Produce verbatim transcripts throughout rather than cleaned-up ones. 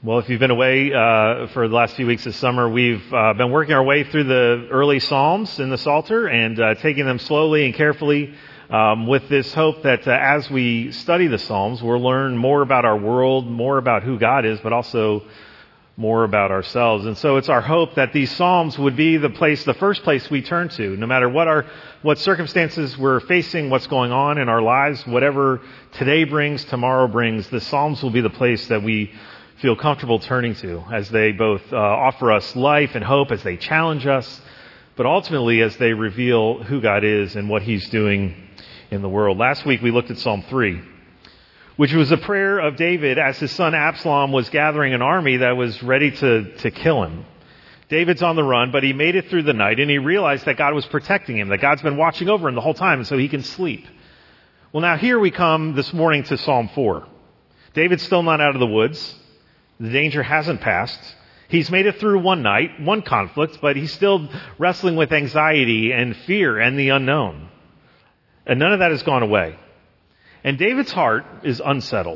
Well, if you've been away uh, for the last few weeks this summer, we've uh, been working our way through the early Psalms in the Psalter and uh, taking them slowly and carefully um, with this hope that uh, as we study the Psalms, we'll learn more about our world, more about who God is, but also more about ourselves. And so it's our hope that these Psalms would be the place, the first place we turn to, no matter what our, what circumstances we're facing, what's going on in our lives, whatever today brings, tomorrow brings, the Psalms will be the place that we feel comfortable turning to as they both uh, offer us life and hope, as they challenge us, but ultimately as they reveal who God is and what He's doing in the world. Last week we looked at Psalm three, which was a prayer of David as his son Absalom was gathering an army that was ready to, to kill him. David's on the run, but he made it through the night and he realized that God was protecting him, that God's been watching over him the whole time, and so he can sleep. Well, now here we come this morning to Psalm four. David's still not out of the woods. The danger hasn't passed. He's made it through one night, one conflict, but he's still wrestling with anxiety and fear and the unknown. And none of that has gone away. And David's heart is unsettled.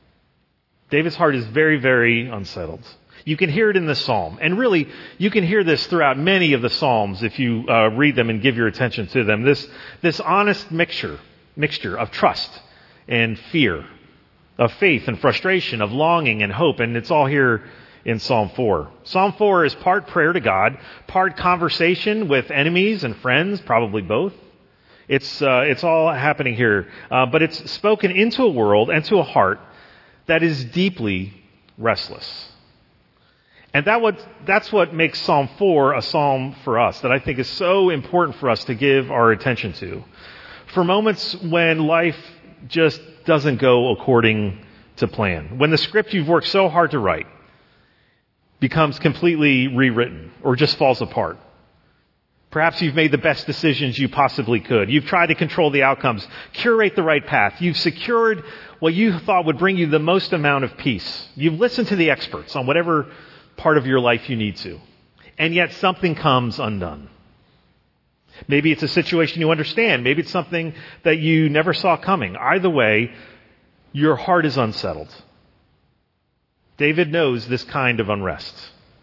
David's heart is very, very unsettled. You can hear it in the psalm. And really, you can hear this throughout many of the psalms if you uh, read them and give your attention to them. This, this honest mixture, mixture of trust and fear, of faith and frustration, of longing and hope, and it's all here in Psalm four. Psalm four is part prayer to God, part conversation with enemies and friends, probably both. It's uh, it's all happening here, uh, but it's spoken into a world and to a heart that is deeply restless. And that what that's what makes Psalm four a psalm for us that I think is so important for us to give our attention to. For moments when life just doesn't go according to plan. When the script you've worked so hard to write becomes completely rewritten or just falls apart. Perhaps you've made the best decisions you possibly could. You've tried to control the outcomes, curate the right path. You've secured what you thought would bring you the most amount of peace. You've listened to the experts on whatever part of your life you need to. And yet something comes undone. Maybe it's a situation you understand. Maybe it's something that you never saw coming. Either way, your heart is unsettled. David knows this kind of unrest.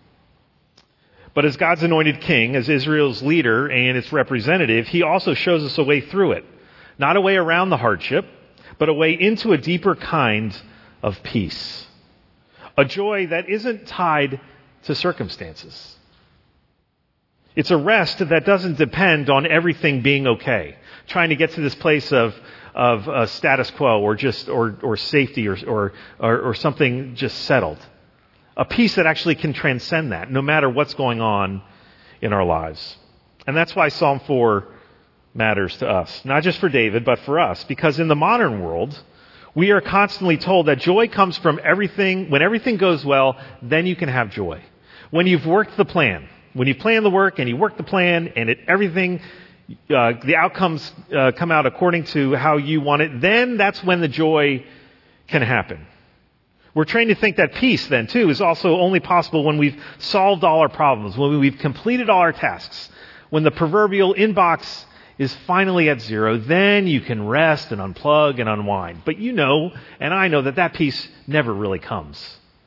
But as God's anointed king, as Israel's leader and its representative, he also shows us a way through it. Not a way around the hardship, but a way into a deeper kind of peace. A joy that isn't tied to circumstances. It's a rest that doesn't depend on everything being okay. Trying to get to this place of of uh, status quo or just or or safety or, or or or something just settled. A peace that actually can transcend that, no matter what's going on in our lives. And that's why Psalm four matters to us, not just for David, but for us, because in the modern world, we are constantly told that joy comes from everything. When everything goes well, then you can have joy. When you've worked the plan. When you plan the work and you work the plan and it, everything, uh, the outcomes uh, come out according to how you want it, then that's when the joy can happen. We're trained to think that peace then too is also only possible when we've solved all our problems, when we've completed all our tasks, when the proverbial inbox is finally at zero, then you can rest and unplug and unwind. But you know, and I know that that peace never really comes.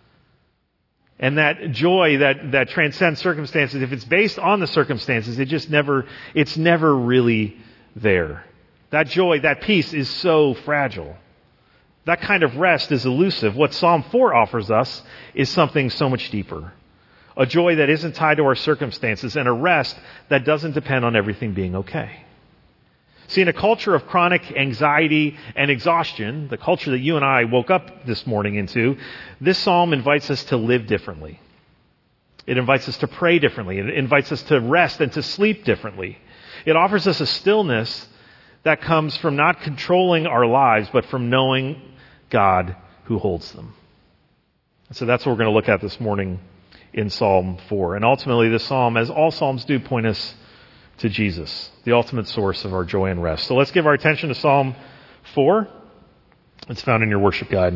And that joy that, that transcends circumstances, if it's based on the circumstances, it just never, it's never really there. That joy, that peace is so fragile. That kind of rest is elusive. What Psalm four offers us is something so much deeper. A joy that isn't tied to our circumstances and a rest that doesn't depend on everything being okay. See, in a culture of chronic anxiety and exhaustion, the culture that you and I woke up this morning into, this psalm invites us to live differently. It invites us to pray differently. It invites us to rest and to sleep differently. It offers us a stillness that comes from not controlling our lives, but from knowing God who holds them. And so that's what we're going to look at this morning in Psalm four. And ultimately, this psalm, as all psalms do, point us to Jesus, the ultimate source of our joy and rest. So let's give our attention to Psalm four. It's found in your worship guide.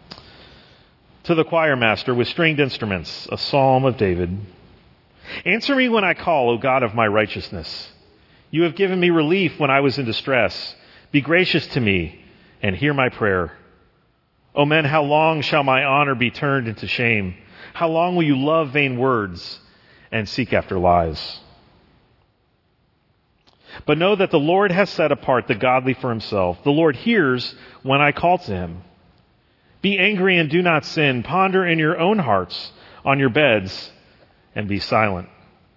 To the choir master with stringed instruments, a psalm of David. Answer me when I call, O God of my righteousness. You have given me relief when I was in distress. Be gracious to me and hear my prayer. O men, how long shall my honor be turned into shame? How long will you love vain words and seek after lies? But know that the Lord has set apart the godly for himself. The Lord hears when I call to him. Be angry and do not sin. Ponder in your own hearts on your beds and be silent.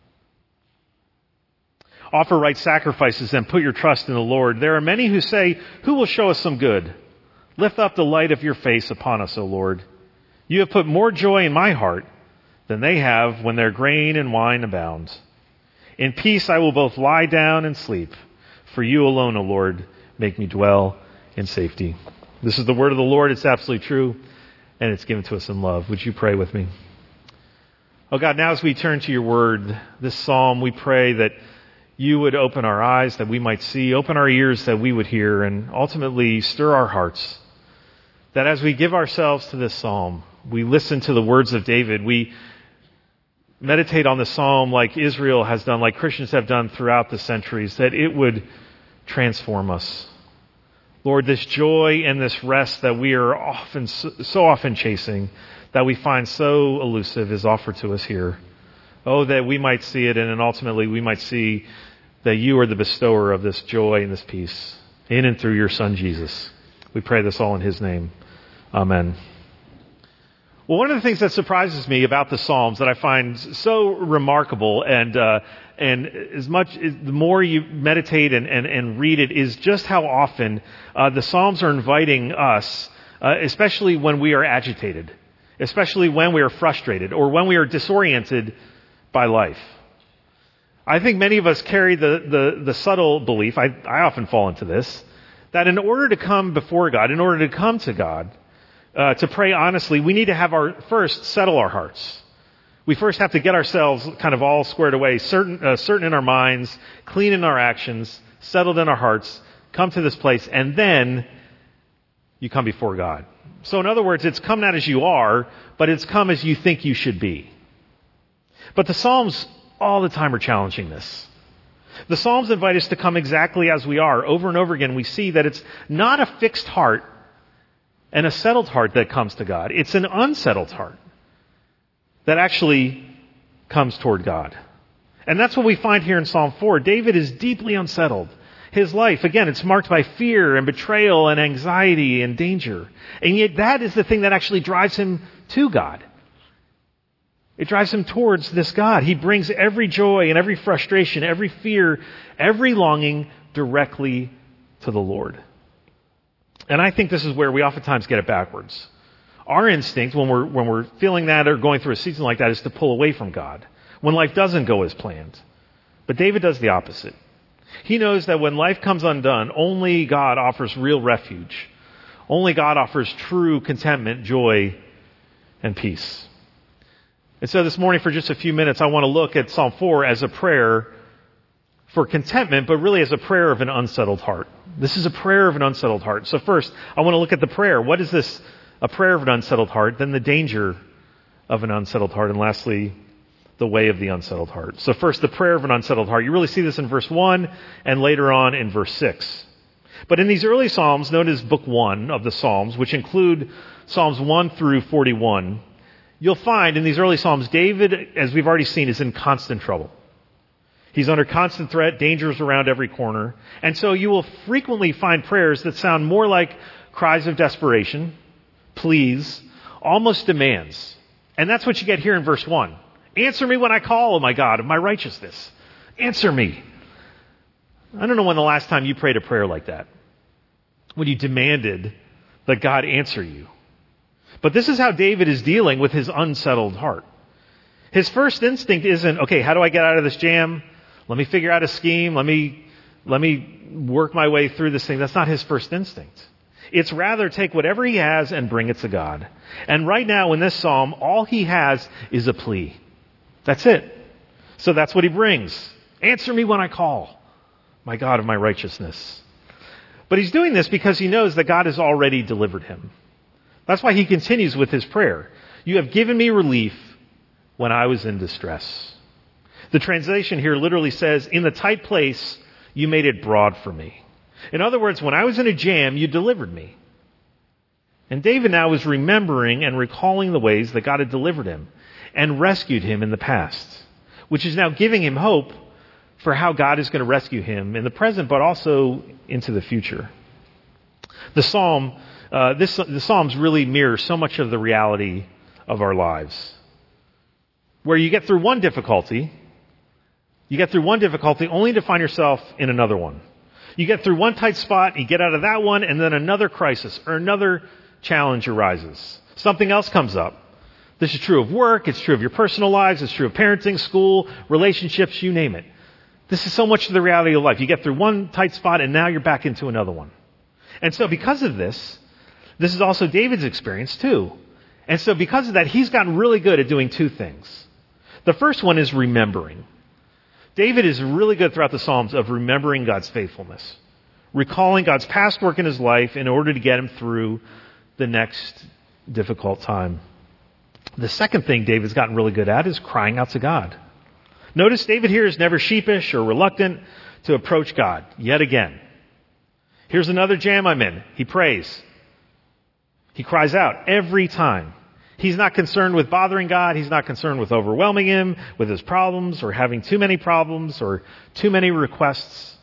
Offer right sacrifices and put your trust in the Lord. There are many who say, who will show us some good? Lift up the light of your face upon us, O Lord. You have put more joy in my heart than they have when their grain and wine abound. In peace I will both lie down and sleep. For you alone, O Lord, make me dwell in safety. This is the word of the Lord. It's absolutely true, and it's given to us in love. Would you pray with me? Oh God, now as we turn to your word, this psalm, we pray that you would open our eyes that we might see, open our ears that we would hear, and ultimately stir our hearts. That as we give ourselves to this psalm, we listen to the words of David, we meditate on the psalm like Israel has done, like Christians have done throughout the centuries, that it would transform us. Lord, this joy and this rest that we are often, so often chasing, that we find so elusive, is offered to us here. Oh, that we might see it, and then ultimately we might see that you are the bestower of this joy and this peace in and through your Son, Jesus. We pray this all in his name. Amen. Well, one of the things that surprises me about the Psalms that I find so remarkable, and uh, and as much as the more you meditate and, and, and read it, is just how often uh, the Psalms are inviting us, uh, especially when we are agitated, especially when we are frustrated, or when we are disoriented by life. I think many of us carry the, the, the subtle belief, I, I often fall into this, that in order to come before God, in order to come to God, uh, to pray honestly, we need to have our, first, settle our hearts. We first have to get ourselves kind of all squared away, certain, uh, certain in our minds, clean in our actions, settled in our hearts, come to this place, and then you come before God. So in other words, it's come not as you are, but it's come as you think you should be. But the Psalms all the time are challenging this. The Psalms invite us to come exactly as we are. Over and over again, we see that it's not a fixed heart and a settled heart that comes to God. It's an unsettled heart that actually comes toward God. And that's what we find here in Psalm four. David is deeply unsettled. His life, again, it's marked by fear and betrayal and anxiety and danger. And yet that is the thing that actually drives him to God. It drives him towards this God. He brings every joy and every frustration, every fear, every longing directly to the Lord. And I think this is where we oftentimes get it backwards. Our instinct when we're, when we're feeling that or going through a season like that is to pull away from God when life doesn't go as planned. But David does the opposite. He knows that when life comes undone, only God offers real refuge. Only God offers true contentment, joy, and peace. And so this morning, for just a few minutes, I want to look at Psalm four as a prayer for contentment, but really as a prayer of an unsettled heart. This is a prayer of an unsettled heart. So first, I want to look at the prayer. What is this? A prayer of an unsettled heart, then the danger of an unsettled heart, and lastly, the way of the unsettled heart. So first, the prayer of an unsettled heart. You really see this in verse one and later on in verse six. But in these early Psalms, known as Book one of the Psalms, which include Psalms one through forty-one, you'll find in these early Psalms, David, as we've already seen, is in constant trouble. He's under constant threat, dangers around every corner. And so you will frequently find prayers that sound more like cries of desperation, pleas, almost demands. And that's what you get here in verse one. Answer me when I call, oh my God, of my righteousness. Answer me. I don't know when the last time you prayed a prayer like that, when you demanded that God answer you. But this is how David is dealing with his unsettled heart. His first instinct isn't, okay, how do I get out of this jam? Let me figure out a scheme. Let me, let me work my way through this thing. That's not his first instinct. It's rather take whatever he has and bring it to God. And right now in this psalm, all he has is a plea. That's it. So that's what he brings. Answer me when I call, my God of my righteousness. But he's doing this because he knows that God has already delivered him. That's why he continues with his prayer. You have given me relief when I was in distress. The translation here literally says, in the tight place, you made it broad for me. In other words, when I was in a jam, you delivered me. And David now is remembering and recalling the ways that God had delivered him and rescued him in the past, which is now giving him hope for how God is going to rescue him in the present, but also into the future. The psalm, uh, this, the Psalms really mirror so much of the reality of our lives, where you get through one difficulty, you get through one difficulty only to find yourself in another one. You get through one tight spot, you get out of that one, and then another crisis or another challenge arises. Something else comes up. This is true of work, it's true of your personal lives, it's true of parenting, school, relationships, you name it. This is so much of the reality of life. You get through one tight spot and now you're back into another one. And so because of this, this is also David's experience too. And so because of that, he's gotten really good at doing two things. The first one is remembering. David is really good throughout the Psalms of remembering God's faithfulness, recalling God's past work in his life in order to get him through the next difficult time. The second thing David's gotten really good at is crying out to God. Notice David here is never sheepish or reluctant to approach God yet again. Here's another jam I'm in. He prays. He cries out every time. He's not concerned with bothering God. He's not concerned with overwhelming him with his problems or having too many problems or too many requests.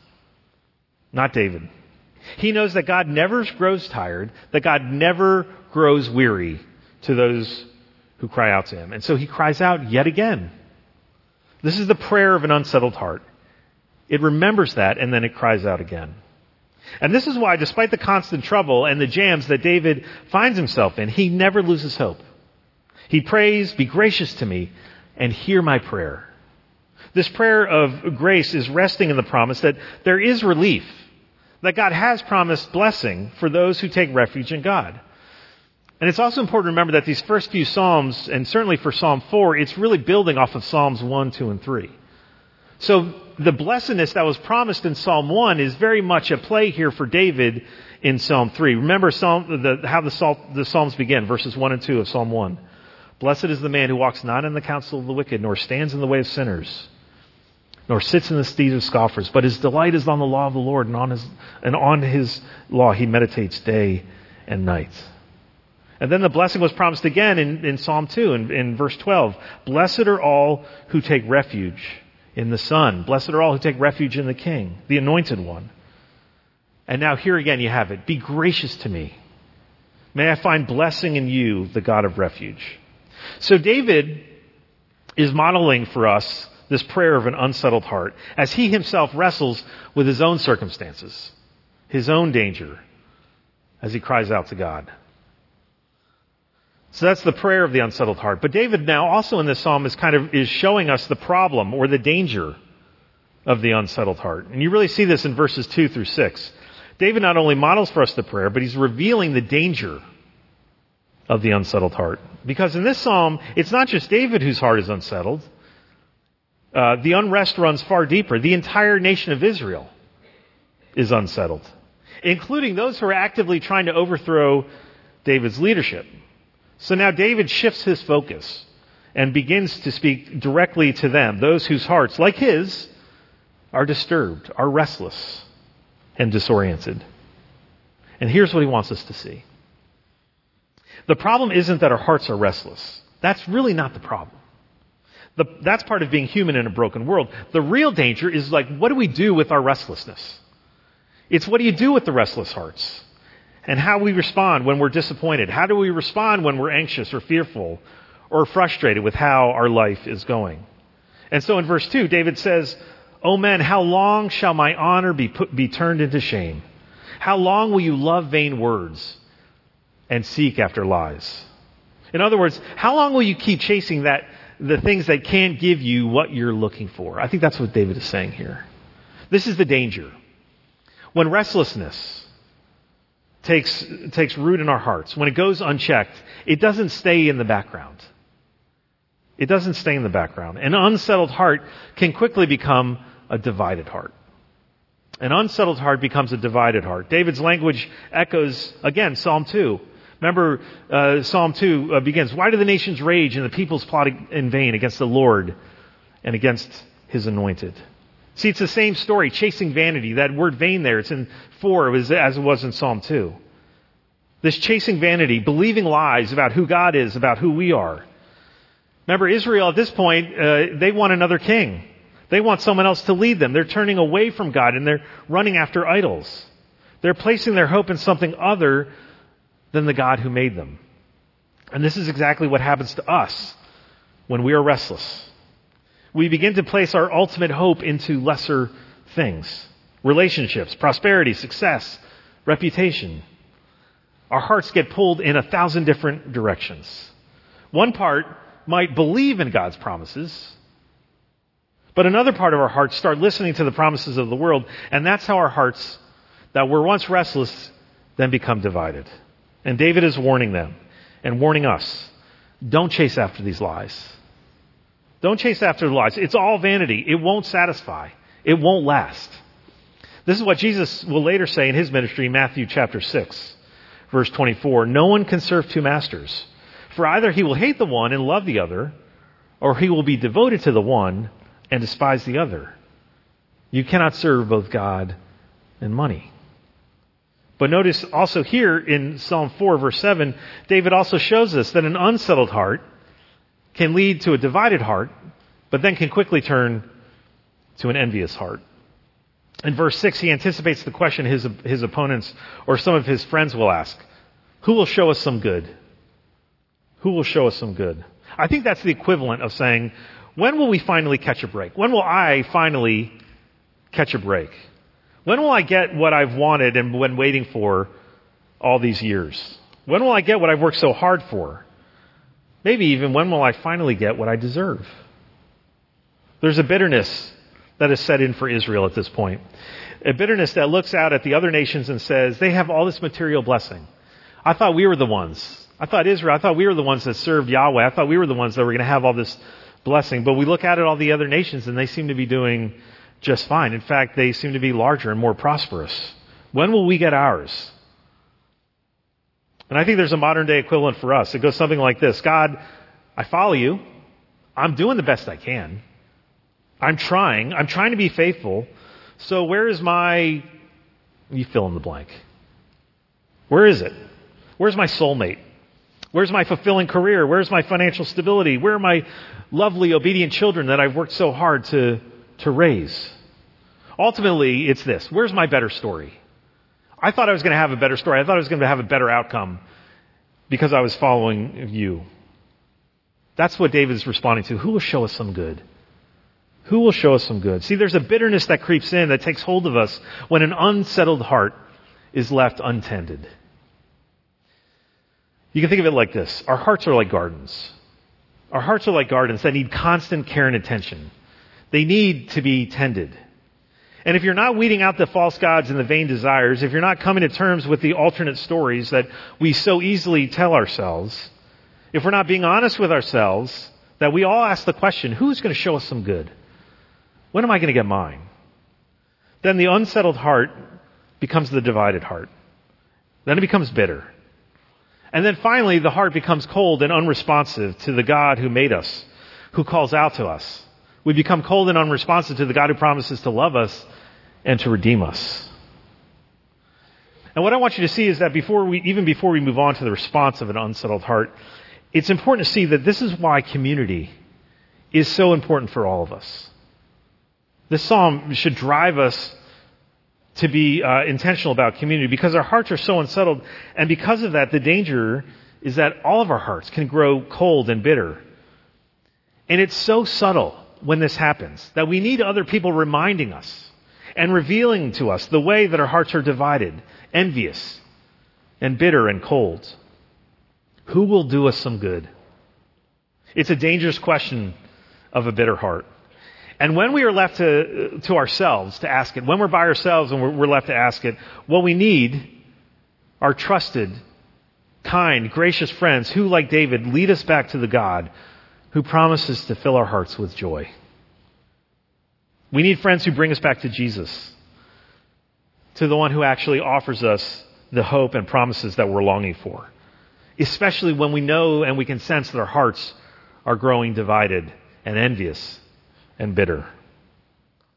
Not David. He knows that God never grows tired, that God never grows weary to those who cry out to him. And so he cries out yet again. This is the prayer of an unsettled heart. It remembers that and then it cries out again. And this is why, despite the constant trouble and the jams that David finds himself in, he never loses hope. He prays, "Be gracious to me and hear my prayer." This prayer of grace is resting in the promise that there is relief, that God has promised blessing for those who take refuge in God. And it's also important to remember that these first few Psalms, and certainly for Psalm four, it's really building off of Psalms one, two, and three. So the blessedness that was promised in Psalm one is very much at play here for David in Psalm three. Remember Psalm, the, how the, Psalm, the Psalms begin, verses one and two of Psalm one. "Blessed is the man who walks not in the counsel of the wicked, nor stands in the way of sinners, nor sits in the seat of scoffers, but his delight is on the law of the Lord, and on his, and on his law he meditates day and night." And then the blessing was promised again in, in Psalm two, in, in verse twelve. "Blessed are all who take refuge in the Son. Blessed are all who take refuge in the King, the Anointed One." And now here again you have it. "Be gracious to me. May I find blessing in you, the God of refuge." So David is modeling for us this prayer of an unsettled heart as he himself wrestles with his own circumstances, his own danger, as he cries out to God. So that's the prayer of the unsettled heart. But David now also in this psalm is kind of is showing us the problem or the danger of the unsettled heart. And you really see this in verses two through six. David not only models for us the prayer, but he's revealing the danger of the unsettled heart. Because in this psalm, it's not just David whose heart is unsettled. Uh, the unrest runs far deeper. The entire nation of Israel is unsettled, including those who are actively trying to overthrow David's leadership. So now David shifts his focus and begins to speak directly to them, those whose hearts, like his, are disturbed, are restless, and disoriented. And here's what he wants us to see. The problem isn't that our hearts are restless. That's really not the problem. The, that's part of being human in a broken world. The real danger is like, what do we do with our restlessness? It's what do you do with the restless hearts? And how we respond when we're disappointed. How do we respond when we're anxious or fearful or frustrated with how our life is going? And so in verse two, David says, "O men, how long shall my honor be put, be turned into shame? How long will you love vain words and seek after lies?" In other words, how long will you keep chasing that the things that can't give you what you're looking for? I think that's what David is saying here. This is the danger. When restlessness takes takes root in our hearts, when it goes unchecked, it doesn't stay in the background. It doesn't stay in the background. An unsettled heart can quickly become a divided heart. An unsettled heart becomes a divided heart. David's language echoes, again, Psalm two. Remember, uh, Psalm two uh, begins, "Why do the nations rage and the peoples plot in vain against the Lord and against his anointed?" See, it's the same story, chasing vanity. That word vain there, it's in four as it was in Psalm two. This chasing vanity, believing lies about who God is, about who we are. Remember, Israel at this point, uh, they want another king. They want someone else to lead them. They're turning away from God and they're running after idols. They're placing their hope in something other than the God who made them. And this is exactly what happens to us when we are restless. We begin to place our ultimate hope into lesser things. Relationships, prosperity, success, reputation. Our hearts get pulled in a thousand different directions. One part might believe in God's promises, but another part of our hearts start listening to the promises of the world, and that's how our hearts that were once restless then become divided. And David is warning them and warning us, don't chase after these lies. Don't chase after the lies. It's all vanity. It won't satisfy. It won't last. This is what Jesus will later say in his ministry in Matthew chapter six, verse twenty-four. No one can serve two masters, for either he will hate the one and love the other, or he will be devoted to the one and despise the other. You cannot serve both God and money. But notice also here in Psalm four, verse seven, David also shows us that an unsettled heart can lead to a divided heart, but then can quickly turn to an envious heart. In verse six, he anticipates the question his, his opponents or some of his friends will ask. Who will show us some good? Who will show us some good? I think that's the equivalent of saying, when will we finally catch a break? When will I finally catch a break? When will I get what I've wanted and been waiting for all these years? When will I get what I've worked so hard for? Maybe even when will I finally get what I deserve? There's a bitterness that is set in for Israel at this point. A bitterness that looks out at the other nations and says, they have all this material blessing. I thought we were the ones. I thought Israel, I thought we were the ones that served Yahweh. I thought we were the ones that were going to have all this blessing. But we look out at all the other nations and they seem to be doing just fine. In fact, they seem to be larger and more prosperous. When will we get ours? And I think there's a modern day equivalent for us. It goes something like this. God, I follow you. I'm doing the best I can. I'm trying. I'm trying to be faithful. So where is my, you fill in the blank. Where is it? Where's my soulmate? Where's my fulfilling career? Where's my financial stability? Where are my lovely, obedient children that I've worked so hard to, to raise? Ultimately, it's this. Where's my better story? I thought I was going to have a better story. I thought I was going to have a better outcome because I was following you. That's what David is responding to. Who will show us some good? Who will show us some good? See, there's a bitterness that creeps in that takes hold of us when an unsettled heart is left untended. You can think of it like this. Our hearts are like gardens. Our hearts are like gardens that need constant care and attention. They need to be tended. And if you're not weeding out the false gods and the vain desires, if you're not coming to terms with the alternate stories that we so easily tell ourselves, if we're not being honest with ourselves, that we all ask the question, who's going to show us some good? When am I going to get mine? Then the unsettled heart becomes the divided heart. Then it becomes bitter. And then finally, the heart becomes cold and unresponsive to the God who made us, who calls out to us. We become cold and unresponsive to the God who promises to love us and to redeem us. And what I want you to see is that before we, even before we move on to the response of an unsettled heart, it's important to see that this is why community is so important for all of us. This psalm should drive us to be uh, intentional about community because our hearts are so unsettled. And because of that, the danger is that all of our hearts can grow cold and bitter. And it's so subtle when this happens that we need other people reminding us and revealing to us the way that our hearts are divided, envious and bitter and cold. Who will do us some good? It's a dangerous question of a bitter heart. And when we are left to, to ourselves to ask it, when we're by ourselves and we're, we're left to ask it, what we need are trusted, kind, gracious friends who, like David, lead us back to the God who promises to fill our hearts with joy. We need friends who bring us back to Jesus, to the one who actually offers us the hope and promises that we're longing for, especially when we know and we can sense that our hearts are growing divided and envious and bitter.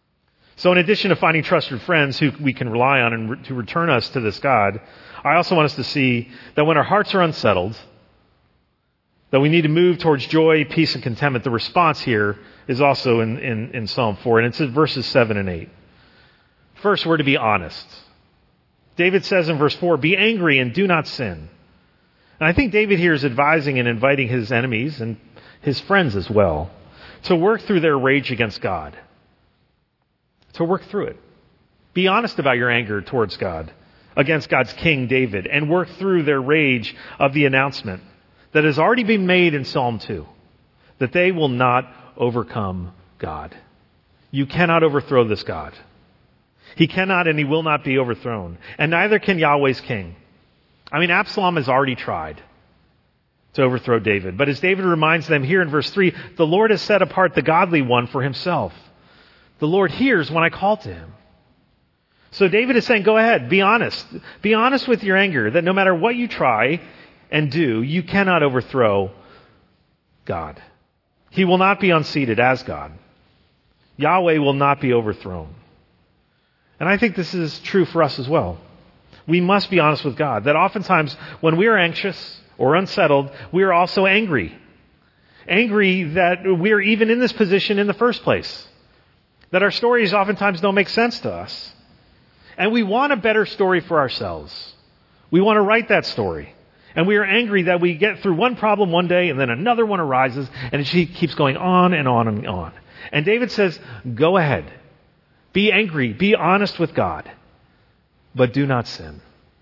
So in addition to finding trusted friends who we can rely on and re- to return us to this God, I also want us to see that when our hearts are unsettled, that we need to move towards joy, peace, and contentment. The response here is also in, in, in Psalm four, and it's in verses seven and eight. First, we're to be honest. David says in verse four, be angry and do not sin. And I think David here is advising and inviting his enemies and his friends as well to work through their rage against God. To work through it. Be honest about your anger towards God, against God's king David, and work through their rage of the announcement that has already been made in Psalm two, that they will not overcome God. You cannot overthrow this God. He cannot and he will not be overthrown. And neither can Yahweh's king. I mean, Absalom has already tried to overthrow David. But as David reminds them here in verse three, the Lord has set apart the godly one for himself. The Lord hears when I call to him. So David is saying, go ahead, be honest. Be honest with your anger, that no matter what you try and do, you cannot overthrow God. He will not be unseated as God. Yahweh will not be overthrown. And I think this is true for us as well. We must be honest with God, that oftentimes when we are anxious or unsettled, we are also angry. Angry that we are even in this position in the first place. That our stories oftentimes don't make sense to us. And we want a better story for ourselves. We want to write that story. And we are angry that we get through one problem one day and then another one arises and it keeps going on and on and on. And David says, go ahead. Be angry. Be honest with God. But do not sin.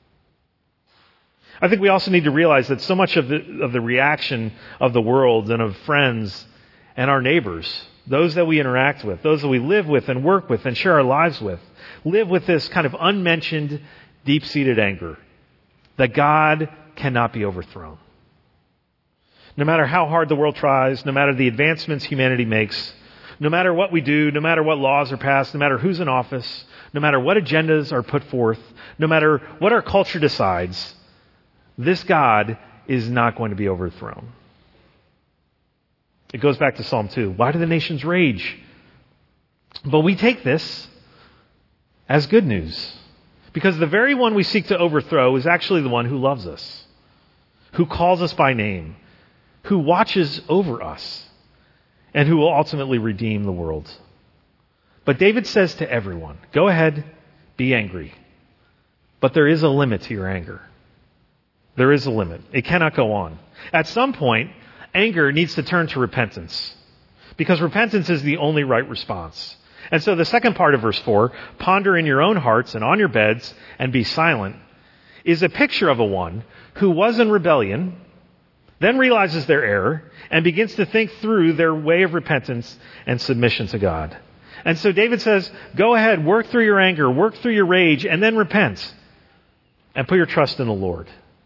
I think we also need to realize that so much of the, of the reaction of the world and of friends and our neighbors, those that we interact with, those that we live with and work with and share our lives with, live with this kind of unmentioned, deep-seated anger that God cannot be overthrown. No matter how hard the world tries, no matter the advancements humanity makes, no matter what we do, no matter what laws are passed, no matter who's in office, no matter what agendas are put forth, no matter what our culture decides, this God is not going to be overthrown. It goes back to Psalm two. Why do the nations rage? But we take this as good news. Because the very one we seek to overthrow is actually the one who loves us, who calls us by name, who watches over us, and who will ultimately redeem the world. But David says to everyone, go ahead, be angry. But there is a limit to your anger. There is a limit. It cannot go on. At some point, anger needs to turn to repentance. Because repentance is the only right response. And so the second part of verse four, ponder in your own hearts and on your beds and be silent, is a picture of a one who was in rebellion, then realizes their error, and begins to think through their way of repentance and submission to God. And so David says, go ahead, work through your anger, work through your rage, and then repent. And put your trust in the Lord.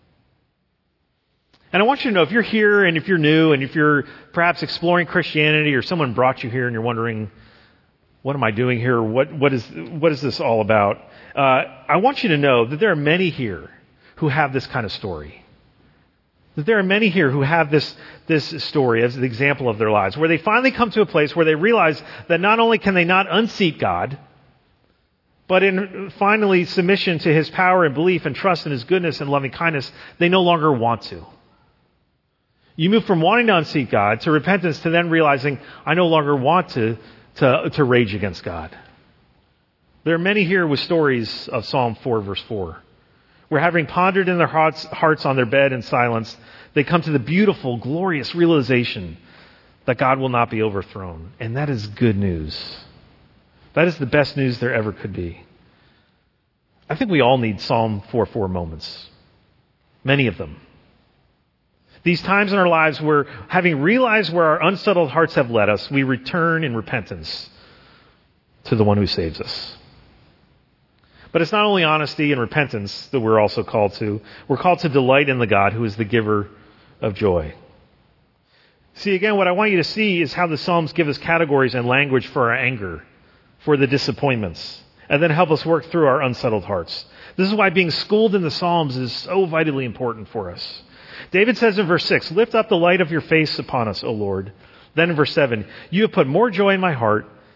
And I want you to know, if you're here and if you're new and if you're perhaps exploring Christianity or someone brought you here and you're wondering, what am I doing here? What, what is, what is this all about? Uh, I want you to know that there are many here who have this kind of story. That there are many here who have this, this story as an example of their lives, where they finally come to a place where they realize that not only can they not unseat God, but in finally submission to His power and belief and trust in His goodness and loving kindness, they no longer want to. You move from wanting to unseat God to repentance to then realizing, I no longer want to, to, to rage against God. There are many here with stories of Psalm four, verse four. Where having pondered in their hearts, hearts on their bed in silence, they come to the beautiful, glorious realization that God will not be overthrown. And that is good news. That is the best news there ever could be. I think we all need Psalm four four moments. Many of them. These times in our lives where, having realized where our unsettled hearts have led us, we return in repentance to the one who saves us. But it's not only honesty and repentance that we're also called to. We're called to delight in the God who is the giver of joy. See, again, what I want you to see is how the Psalms give us categories and language for our anger, for the disappointments, and then help us work through our unsettled hearts. This is why being schooled in the Psalms is so vitally important for us. David says in verse six, lift up the light of your face upon us, O Lord. Then in verse seven, you have put more joy in my heart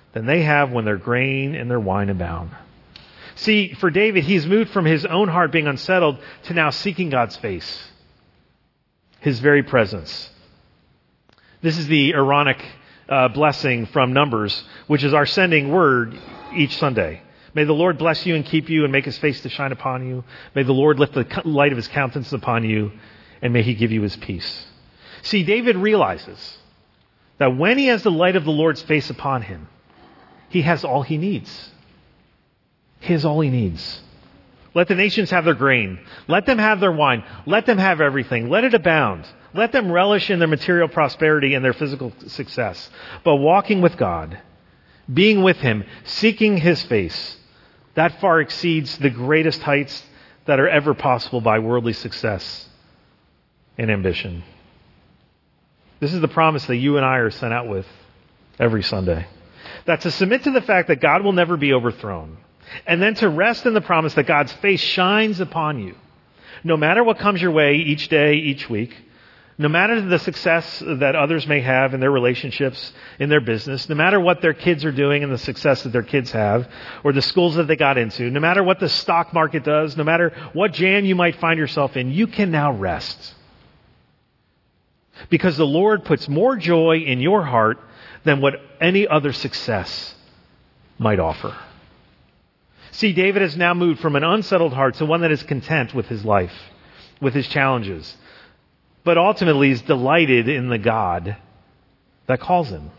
than they have when their grain and their wine abound. See, for David, he's moved from his own heart being unsettled to now seeking God's face, his very presence. This is the Aaronic uh, blessing from Numbers, which is our sending word each Sunday. May the Lord bless you and keep you and make his face to shine upon you. May the Lord lift the light of his countenance upon you, and may he give you his peace. See, David realizes that when he has the light of the Lord's face upon him, he has all he needs. He has all he needs. Let the nations have their grain. Let them have their wine. Let them have everything. Let it abound. Let them relish in their material prosperity and their physical success. But walking with God, being with him, seeking his face, that far exceeds the greatest heights that are ever possible by worldly success and ambition. This is the promise that you and I are sent out with every Sunday. That to submit to the fact that God will never be overthrown, and then to rest in the promise that God's face shines upon you, no matter what comes your way each day, each week, no matter the success that others may have in their relationships, in their business, no matter what their kids are doing and the success that their kids have, or the schools that they got into, no matter what the stock market does, no matter what jam you might find yourself in, you can now rest. Because the Lord puts more joy in your heart than what any other success might offer. See, David has now moved from an unsettled heart to one that is content with his life, with his challenges, but ultimately is delighted in the God that calls him.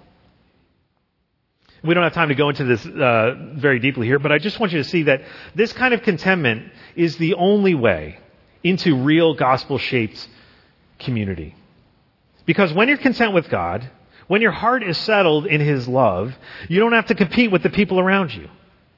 We don't have time to go into this uh, very deeply here, but I just want you to see that this kind of contentment is the only way into real gospel-shaped community. Because when you're content with God, when your heart is settled in his love, you don't have to compete with the people around you.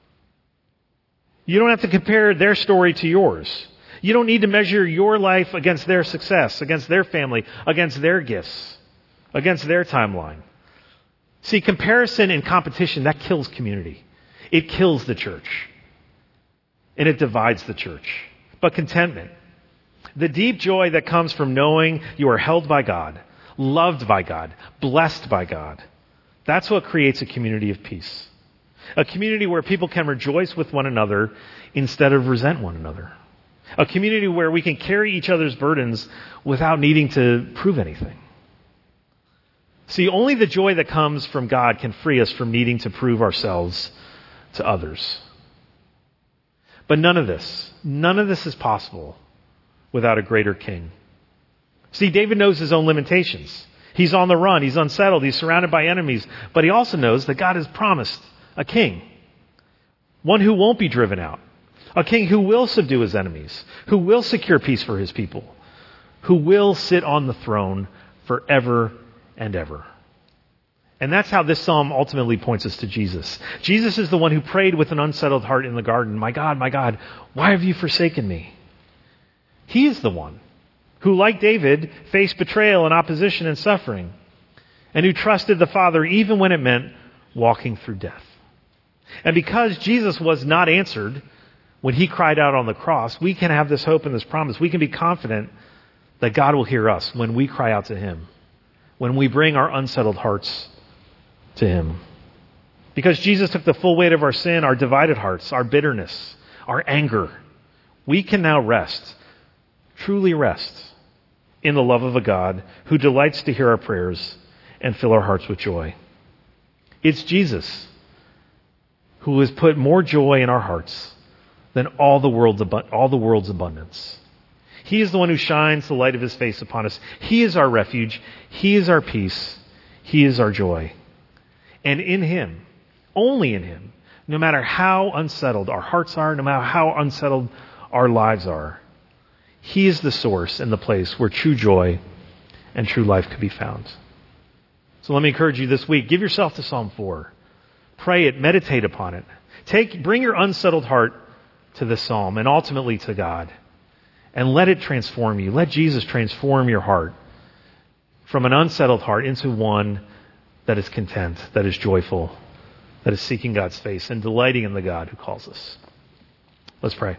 You don't have to compare their story to yours. You don't need to measure your life against their success, against their family, against their gifts, against their timeline. See, comparison and competition, that kills community. It kills the church. And it divides the church. But contentment, the deep joy that comes from knowing you are held by God, loved by God, blessed by God, that's what creates a community of peace. A community where people can rejoice with one another instead of resent one another. A community where we can carry each other's burdens without needing to prove anything. See, only the joy that comes from God can free us from needing to prove ourselves to others. But none of this, none of this is possible without a greater king. See, David knows his own limitations. He's on the run. He's unsettled. He's surrounded by enemies. But he also knows that God has promised a king. One who won't be driven out. A king who will subdue his enemies. Who will secure peace for his people. Who will sit on the throne forever and ever. And that's how this psalm ultimately points us to Jesus. Jesus is the one who prayed with an unsettled heart in the garden. My God, my God, why have you forsaken me? He is the one who, like David, faced betrayal and opposition and suffering, and who trusted the Father even when it meant walking through death. And because Jesus was not answered when he cried out on the cross, we can have this hope and this promise. We can be confident that God will hear us when we cry out to him, when we bring our unsettled hearts to him. Because Jesus took the full weight of our sin, our divided hearts, our bitterness, our anger, we can now rest, truly rest, in the love of a God who delights to hear our prayers and fill our hearts with joy. It's Jesus who has put more joy in our hearts than all the world's, all the world's abundance. He is the one who shines the light of his face upon us. He is our refuge. He is our peace. He is our joy. And in him, only in him, no matter how unsettled our hearts are, no matter how unsettled our lives are, he is the source and the place where true joy and true life could be found. So let me encourage you this week, give yourself to Psalm four. Pray it, meditate upon it. Take, bring your unsettled heart to this psalm and ultimately to God. And let it transform you. Let Jesus transform your heart from an unsettled heart into one that is content, that is joyful, that is seeking God's face and delighting in the God who calls us. Let's pray.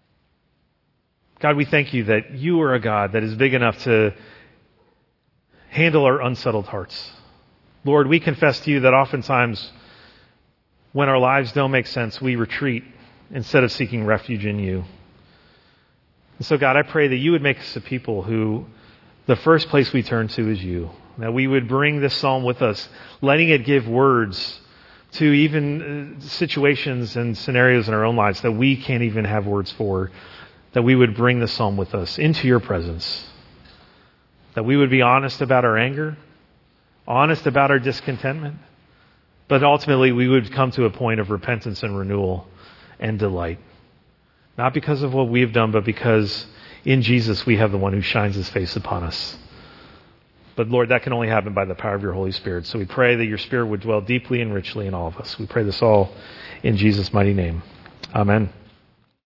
God, we thank you that you are a God that is big enough to handle our unsettled hearts. Lord, we confess to you that oftentimes when our lives don't make sense, we retreat instead of seeking refuge in you. And so, God, I pray that you would make us a people who the first place we turn to is you. That we would bring this psalm with us, letting it give words to even situations and scenarios in our own lives that we can't even have words for. That we would bring the psalm with us into your presence. That we would be honest about our anger, honest about our discontentment, but ultimately we would come to a point of repentance and renewal and delight. Not because of what we have done, but because in Jesus we have the one who shines his face upon us. But Lord, that can only happen by the power of your Holy Spirit. So we pray that your Spirit would dwell deeply and richly in all of us. We pray this all in Jesus' mighty name. Amen.